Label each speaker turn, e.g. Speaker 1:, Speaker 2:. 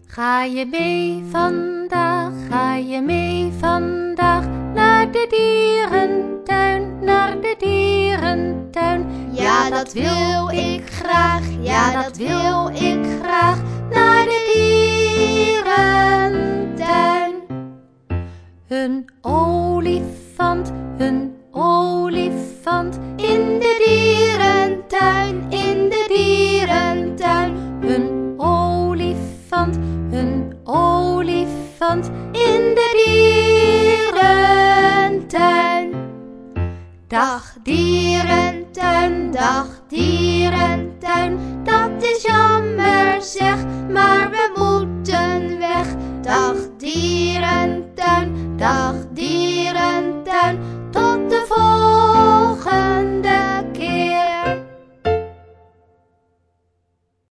Speaker 1: Ga je mee vandaag, ga je mee vandaag naar de dierentuin, naar de dierentuin?
Speaker 2: Ja, dat wil ik graag, ja, dat wil ik graag, naar de dierentuin.
Speaker 1: Een olifant
Speaker 2: In de dierentuin, in de dierentuin.
Speaker 1: een olifant
Speaker 2: In de dierentuin. Dag dierentuin, dag dierentuin. Dat is jammer zeg,